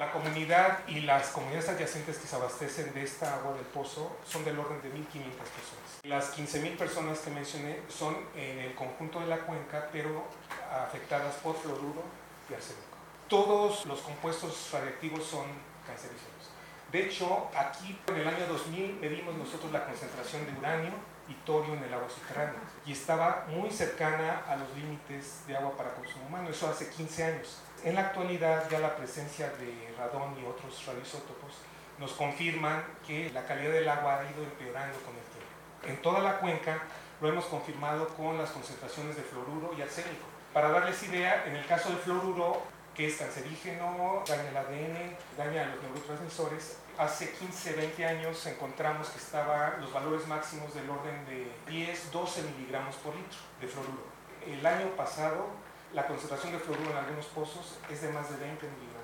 La comunidad y las comunidades adyacentes que se abastecen de esta agua del pozo son del orden de 1.500 personas. Las 15.000 personas que mencioné son en el conjunto de la cuenca, pero afectadas por fluoruro y arsénico. Todos los compuestos radiactivos son cancerígenos. De hecho, aquí en el año 2000 medimos nosotros la concentración de uranio y torio en el agua subterránea y estaba muy cercana a los límites de agua para consumo humano, eso hace 15 años. En la actualidad ya la presencia de radón y otros radioisótopos nos confirman que la calidad del agua ha ido empeorando con el tiempo. En toda la cuenca lo hemos confirmado con las concentraciones de fluoruro y arsénico. Para darles idea, en el caso del fluoruro, que es cancerígeno, daña el ADN, daña a los neurotransmisores. Hace 15, 20 años encontramos que estaban los valores máximos del orden de 10, 12 miligramos por litro de fluoruro. El año pasado, la concentración de fluoruro en algunos pozos es de más de 20 miligramos.